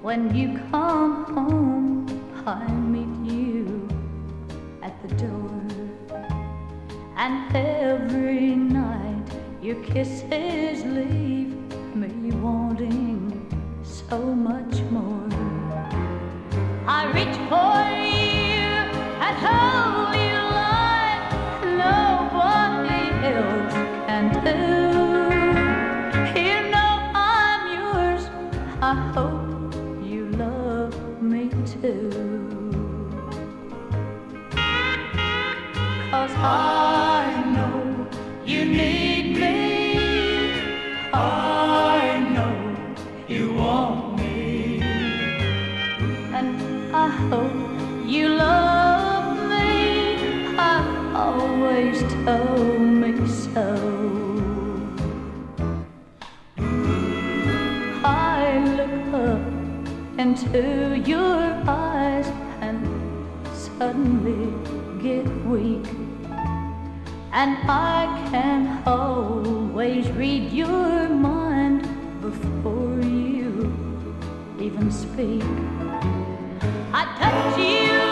When you come home, I meet you at the door, and every night your kisses leave me wanting so much more. I reach for you and hold you like nobody else can do. You know I'm yours, I hope you love me too. 'Cause I know you need me, I know you want me, and I hope you love me. I've always told me so. I look up into your eyes and suddenly get weak, and I can always read your mind before you even speak. I touch you